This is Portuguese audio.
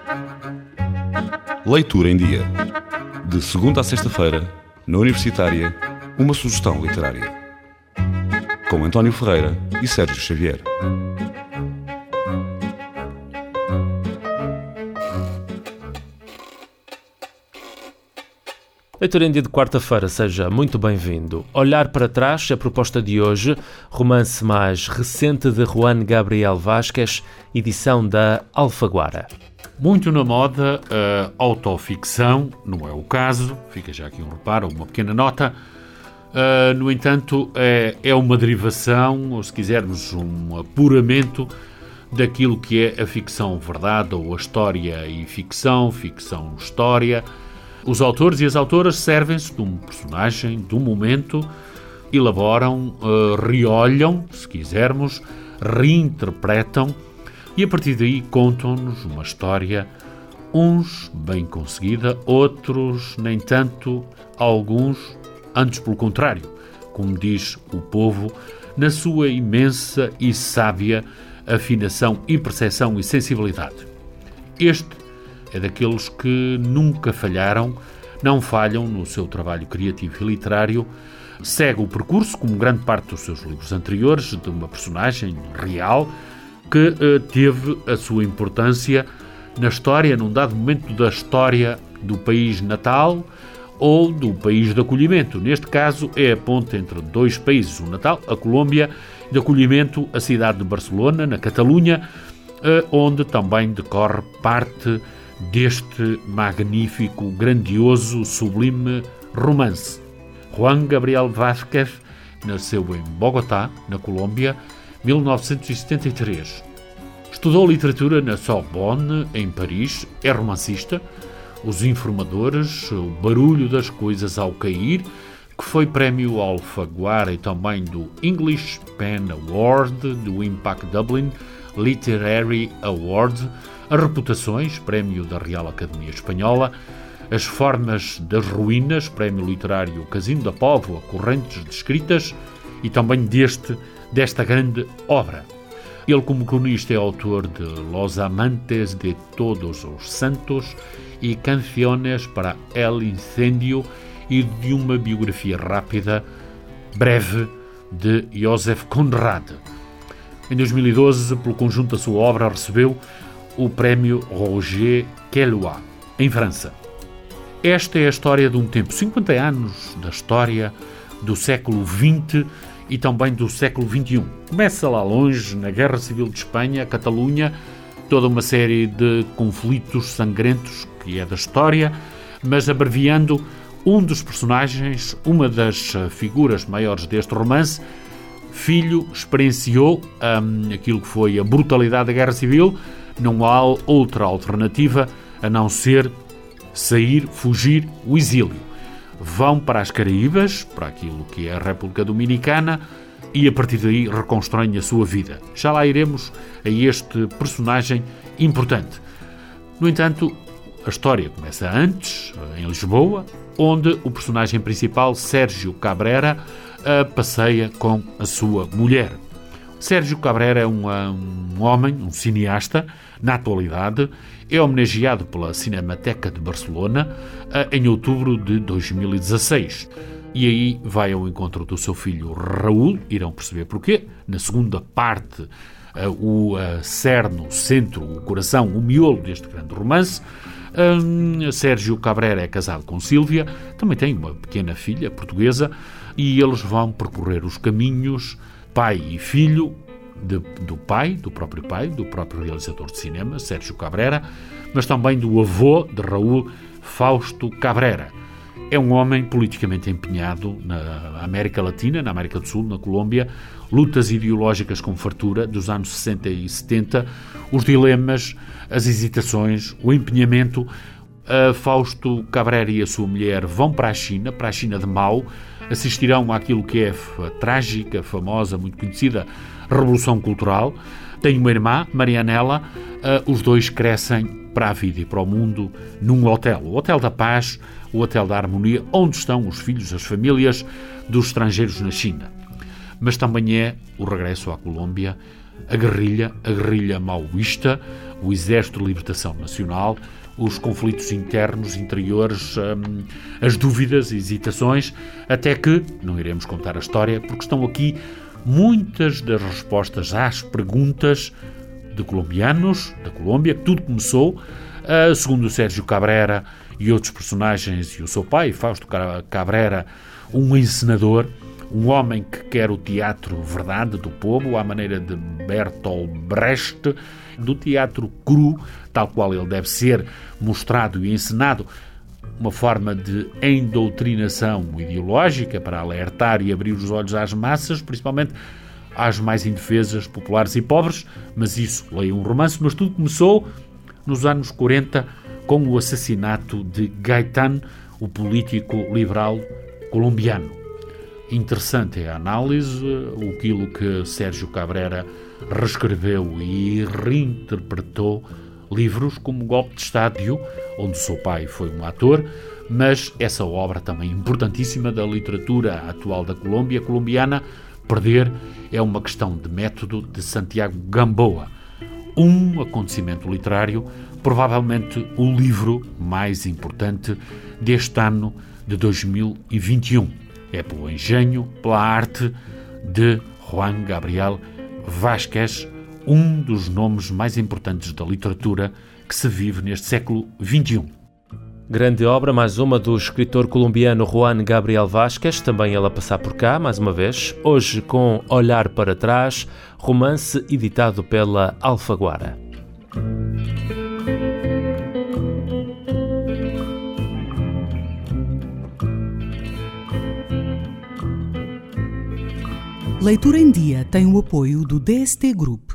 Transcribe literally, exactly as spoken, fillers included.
Leitura em Dia. De segunda a sexta-feira, na Universitária, uma sugestão literária. Com António Ferreira e Sérgio Xavier. Leitura em Dia de quarta-feira, seja muito bem-vindo. Olhar para trás, a proposta de hoje, romance mais recente de Juan Gabriel Vázquez, edição da Alfaguara. Muito na moda a autoficção, não é o caso, fica já aqui um reparo, uma pequena nota. Uh, no entanto, é, é uma derivação, ou se quisermos, um apuramento daquilo que é a ficção-verdade, ou a história e ficção, ficção-história. Os autores e as autoras servem-se de um personagem, de um momento, elaboram, uh, reolham, se quisermos, reinterpretam e a partir daí contam-nos uma história, uns bem conseguida, outros nem tanto, alguns antes pelo contrário, como diz o povo, na sua imensa e sábia afinação e percepção e sensibilidade. Este é daqueles que nunca falharam, não falham no seu trabalho criativo e literário, segue o percurso, como grande parte dos seus livros anteriores, de uma personagem real que uh, teve a sua importância na história, num dado momento da história do país natal ou do país de acolhimento. Neste caso, é a ponte entre dois países, o natal, a Colômbia, de acolhimento, a cidade de Barcelona, na Catalunha, uh, onde também decorre parte deste magnífico, grandioso, sublime romance. Juan Gabriel Vázquez nasceu em Bogotá, na Colômbia, mil novecentos e setenta e três. Estudou literatura na Sorbonne, em Paris, é romancista, Os Informadores, O Barulho das Coisas ao Cair, que foi prémio Alfaguara e também do English Pen Award, do Impact Dublin Literary Award, As Reputações, prémio da Real Academia Espanhola, As Formas das Ruínas, prémio literário Casino da Póvoa, Correntes de Escritas, e também deste, desta grande obra. Ele, como cronista, é autor de Los Amantes de Todos os Santos e Canciones para el Incendio e de uma biografia rápida, breve, de Joseph Conrad. Em dois mil e doze, pelo conjunto da sua obra, recebeu o prémio Roger Caillois, em França. Esta é a história de um tempo, cinquenta anos da história do século vinte e também do século vinte e um. Começa lá longe, na Guerra Civil de Espanha, Catalunha, toda uma série de conflitos sangrentos que é da história, mas abreviando, um dos personagens, uma das figuras maiores deste romance, filho, experienciou hum, aquilo que foi a brutalidade da Guerra Civil. Não há outra alternativa a não ser sair, fugir, o exílio. Vão para as Caraíbas, para aquilo que é a República Dominicana, e a partir daí reconstroem a sua vida. Já lá iremos a este personagem importante. No entanto, a história começa antes, em Lisboa, onde o personagem principal, Sérgio Cabrera, passeia com a sua mulher. Sérgio Cabrera é um, um homem, um cineasta, na atualidade, é homenageado pela Cinemateca de Barcelona em outubro de dois mil e dezasseis. E aí vai ao encontro do seu filho Raul, irão perceber porquê. Na segunda parte, o cerne, o centro, o coração, o miolo deste grande romance. Um, Sérgio Cabrera é casado com Sílvia, também tem uma pequena filha portuguesa, e eles vão percorrer os caminhos, pai e filho, de, do pai, do próprio pai, do próprio realizador de cinema, Sérgio Cabrera, mas também do avô de Raul, Fausto Cabrera. É um homem politicamente empenhado na América Latina, na América do Sul, na Colômbia, lutas ideológicas com fartura dos anos sessenta e setenta, os dilemas, as hesitações, o empenhamento. A Fausto Cabrera e a sua mulher vão para a China, para a China de Mao, assistirão àquilo que é a trágica, famosa, muito conhecida Revolução Cultural. Tem uma irmã, Marianela, uh, os dois crescem para a vida e para o mundo num hotel, o Hotel da Paz, o Hotel da Harmonia, onde estão os filhos, as famílias dos estrangeiros na China. Mas também é o regresso à Colômbia, a guerrilha, a guerrilha maoísta, o Exército de Libertação Nacional, os conflitos internos, interiores, hum, as dúvidas e hesitações, até que, não iremos contar a história, porque estão aqui muitas das respostas às perguntas de colombianos, da Colômbia, que tudo começou, uh, segundo o Sérgio Cabrera e outros personagens, e o seu pai, Fausto Cabrera, um encenador, um homem que quer o teatro verdade do povo, à maneira de Bertolt Brecht, do teatro cru, tal qual ele deve ser mostrado e encenado, uma forma de endoutrinação ideológica para alertar e abrir os olhos às massas, principalmente às mais indefesas, populares e pobres, mas isso, leia um romance, mas tudo começou nos anos quarenta com o assassinato de Gaitán, o político liberal colombiano. Interessante é a análise, aquilo que Sérgio Cabrera reescreveu e reinterpretou livros como Golpe de Estado, onde o seu pai foi um ator, mas essa obra também importantíssima da literatura atual da Colômbia, colombiana, Perder, é uma questão de método de Santiago Gamboa. Um acontecimento literário, provavelmente o livro mais importante deste ano de dois mil e vinte e um. É pelo engenho, pela arte de Juan Gabriel Vázquez, um dos nomes mais importantes da literatura que se vive neste século vinte e um. Grande obra, mais uma do escritor colombiano Juan Gabriel Vázquez, também ele a passar por cá, mais uma vez, hoje com Olhar para Trás, romance editado pela Alfaguara. Leitura em Dia tem o apoio do D S T Group.